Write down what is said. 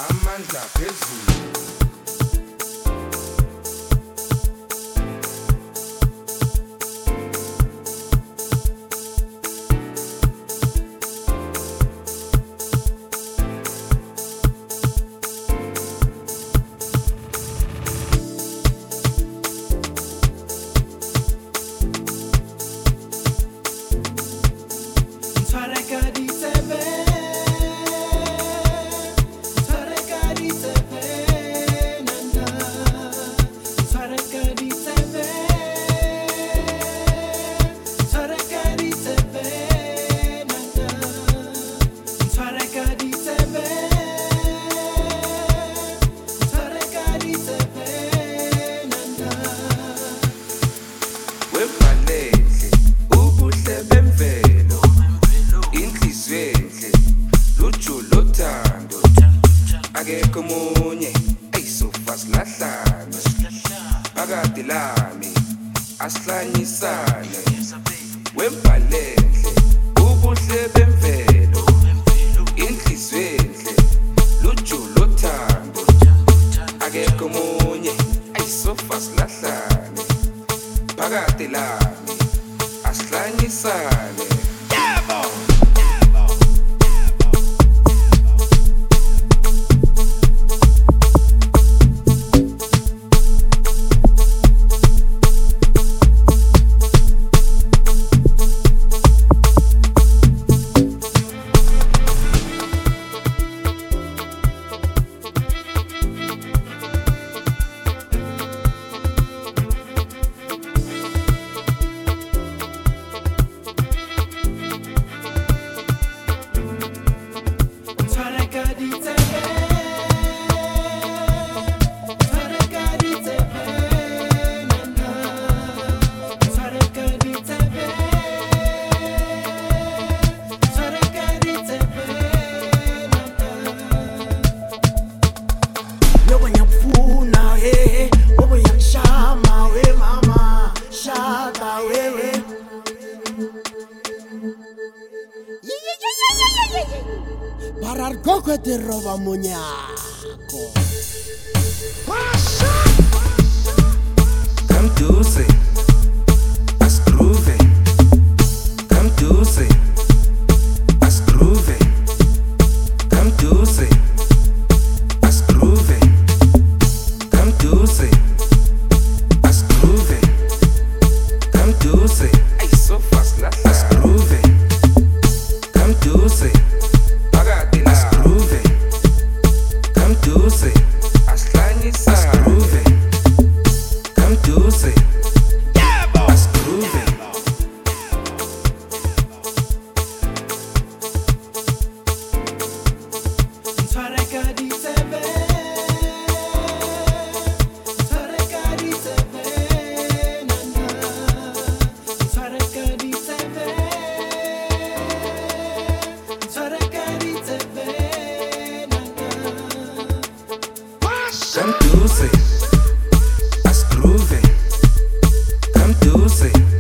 amandla phezulu. Akekho munye eyisofa silahlane phakathi lami asihlanyisane wembhalele ubuhle bemvelo inhliziyo enhle luju lothando akekho munye eyisofa silahlane phakathi lami asihlanyisane. Parar coco te roba muñaco. Come to say, as groove. Come to say, as groove. Come to say, as groove. Come to say, as groove. Come to say, ay so fast la as groove. Come to say. Come to say, come to say, as groove. Come to say.